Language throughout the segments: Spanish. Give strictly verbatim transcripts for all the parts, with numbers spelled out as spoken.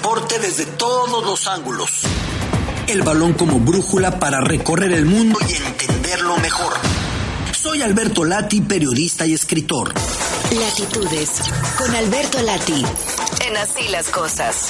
deporte desde todos los ángulos. El balón como brújula para recorrer el mundo y entenderlo mejor. Soy Alberto Lati, periodista y escritor. Latitudes, con Alberto Lati, en Así las Cosas.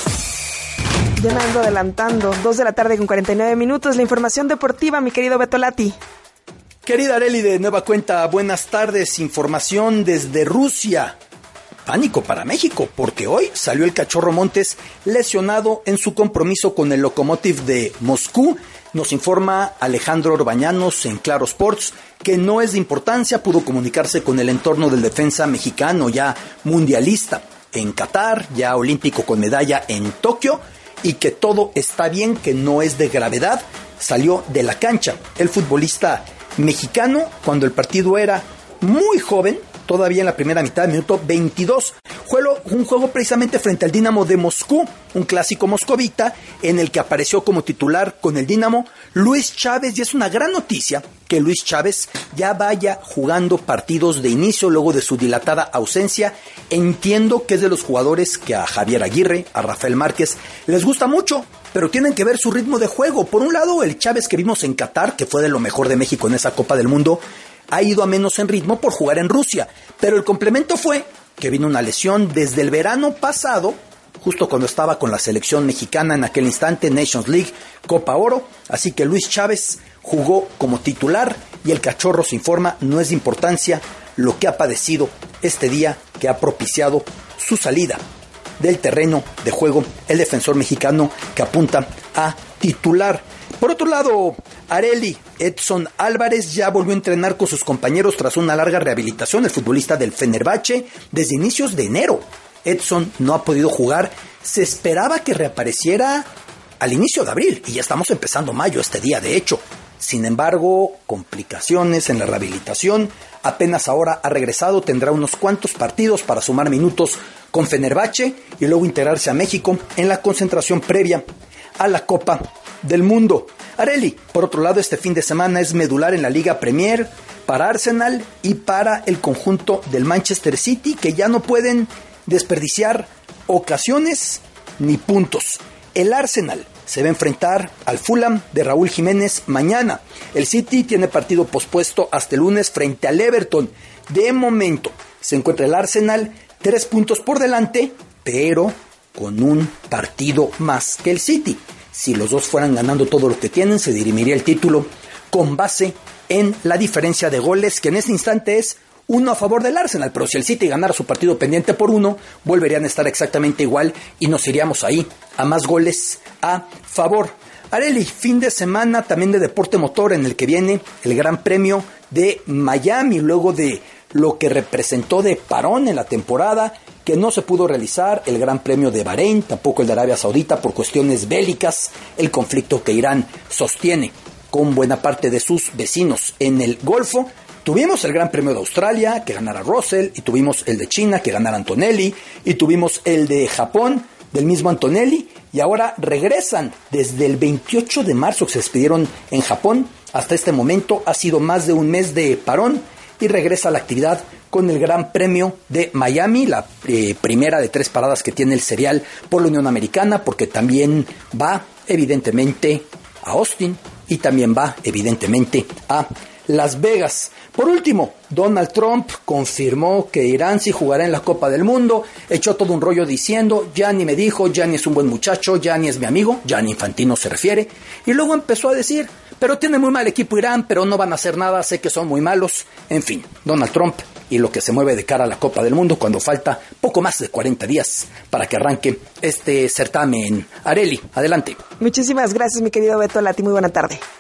Ya me ando adelantando, dos de la tarde con cuarenta y nueve minutos, la información deportiva, mi querido Beto Lati. Querida Arely, de nueva cuenta, buenas tardes, información desde Rusia. Pánico para México, porque hoy salió el Cachorro Montes lesionado en su compromiso con el Lokomotiv de Moscú. Nos informa Alejandro Orbañanos en Claro Sports que no es de importancia, pudo comunicarse con el entorno del defensa mexicano ya mundialista en Qatar, ya olímpico con medalla en Tokio, y que todo está bien, que no es de gravedad. Salió de la cancha el futbolista mexicano cuando el partido era muy joven, todavía en la primera mitad, minuto veintidós. Fue un juego precisamente frente al Dinamo de Moscú, un clásico moscovita, en el que apareció como titular con el Dinamo Luis Chávez, y es una gran noticia que Luis Chávez ya vaya jugando partidos de inicio luego de su dilatada ausencia. Entiendo que es de los jugadores que a Javier Aguirre, a Rafael Márquez, les gusta mucho, pero tienen que ver su ritmo de juego. Por un lado, el Chávez que vimos en Qatar, que fue de lo mejor de México en esa Copa del Mundo, ha ido a menos en ritmo por jugar en Rusia, pero el complemento fue que vino una lesión desde el verano pasado, justo cuando estaba con la selección mexicana en aquel instante, Nations League, Copa Oro, así que Luis Chávez jugó como titular y el Cachorro se informa, no es de importancia lo que ha padecido este día que ha propiciado su salida del terreno de juego, el defensor mexicano que apunta a titular. Por otro lado, Arely, Edson Álvarez ya volvió a entrenar con sus compañeros tras una larga rehabilitación, el futbolista del Fenerbahce, desde inicios de enero. Edson no ha podido jugar, se esperaba que reapareciera al inicio de abril, y ya estamos empezando mayo este día de hecho. Sin embargo, complicaciones en la rehabilitación, apenas ahora ha regresado, tendrá unos cuantos partidos para sumar minutos con Fenerbahce y luego integrarse a México en la concentración previa a la Copa del Mundo. Arely, por otro lado, este fin de semana es medular en la Liga Premier para Arsenal y para el conjunto del Manchester City, que ya no pueden desperdiciar ocasiones ni puntos. El Arsenal se va a enfrentar al Fulham de Raúl Jiménez mañana. El City tiene partido pospuesto hasta el lunes frente al Everton. De momento se encuentra el Arsenal tres puntos por delante, pero con un partido más que el City. Si los dos fueran ganando todo lo que tienen, se dirimiría el título con base en la diferencia de goles, que en este instante es uno a favor del Arsenal. Pero si el City ganara su partido pendiente por uno, volverían a estar exactamente igual y nos iríamos ahí a más goles a favor. Arely, fin de semana también de deporte motor en el que viene el Gran Premio de Miami, luego de lo que representó de parón en la temporada, que no se pudo realizar el Gran Premio de Bahrein, tampoco el de Arabia Saudita por cuestiones bélicas, el conflicto que Irán sostiene con buena parte de sus vecinos en el Golfo. Tuvimos el Gran Premio de Australia, que ganara Russell, y tuvimos el de China, que ganara Antonelli, y tuvimos el de Japón, del mismo Antonelli, y ahora regresan desde el veintiocho de marzo que se despidieron en Japón. Hasta este momento ha sido más de un mes de parón, y regresa a la actividad con el Gran Premio de Miami, la eh, primera de tres paradas que tiene el serial por la Unión Americana, porque también va evidentemente a Austin y también va evidentemente a Las Vegas. Por último, Donald Trump confirmó que Irán sí jugará en la Copa del Mundo, echó todo un rollo diciendo, Gianni me dijo, Gianni es un buen muchacho, Gianni es mi amigo, Gianni Infantino se refiere, y luego empezó a decir, pero tiene muy mal equipo Irán, pero no van a hacer nada, sé que son muy malos. En fin, Donald Trump y lo que se mueve de cara a la Copa del Mundo cuando falta poco más de cuarenta días para que arranque este certamen. Arely, adelante. Muchísimas gracias, mi querido Beto Lati, muy buena tarde.